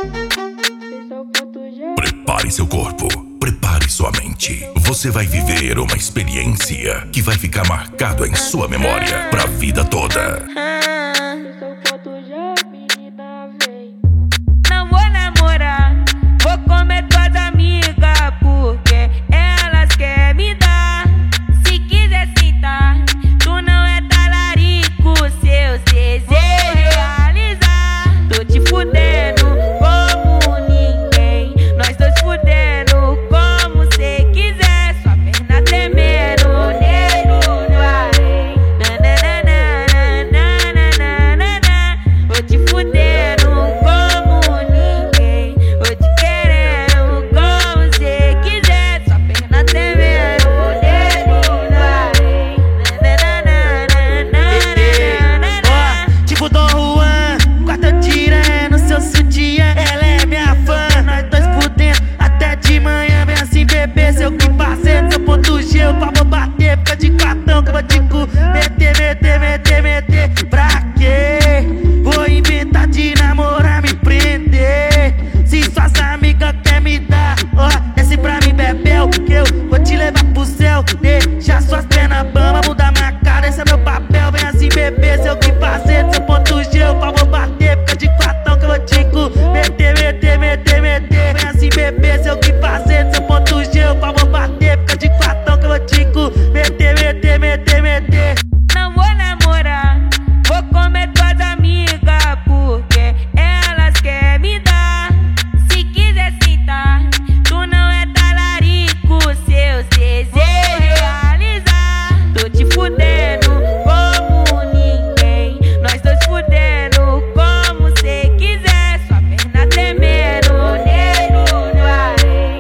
Prepare seu corpo, prepare sua mente. Você vai viver uma experiência que vai ficar marcado em sua memória pra vida toda. Não vou namorar, vou comer tuas amigas, porque elas querem me dar. Se quiser sentar, tu não é talarico, seus desejos realizar. Tô te fudendo como ninguém, nós dois fudendo como cê quiser. Sua perna tremendo, negro no além. Nananana, vou te fudendo como ninguém, vou te querendo como cê quiser. Sua perna tremendo, negro no além. Tipo Dom Juan, quarta tirando seu sutiã. Ela é minha fã, nós dois fudendo até de manhã. Vem assim, bebê, seu que parceiro, seu ponto G, o pau vou bater. Fica de cartão que eu vou te meter. Pra quê? Vou inventar de namorar, me prender. Se suas amigas quer me dar, ó, desce pra mim, bebel, que eu vou te levar pro céu. Deixa suas pernas bamba, mudar minha cara, esse é meu papel. Vem assim, bebê, seu que parceiro, seu ponto G, o pau vou bater. Fica de cartão que eu vou te meter. Vem assim, bebê, seu que parceiro, seu ponto G, o pau vou bater. Fica de cartão que eu vou te meter. Não vou namorar, vou comer tuas amigas, porque elas querem me dar. Se quiser sentar, tu não é talarico, seus desejos realizar. Tô te fudendo como ninguém, nós dois fudendo como cê quiser. Sua perna tremendo, negro no além.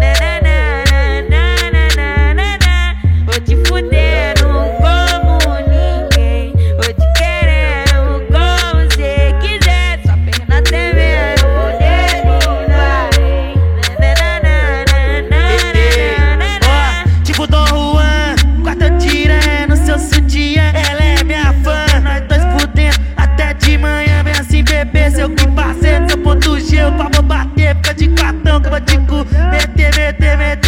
Vou te fudendo como ninguém, vou te querendo como cê quiser. Sua perna tremendo, negro no além. Tipo Dom Juan, quarta tirando seu sutiã. Ela é minha fã, nós dois fudendo até de manhã. Vem assim, bebê, seu que parceiro, seu ponto G, o pau vou bater. Fica de cartão que eu vou te meter.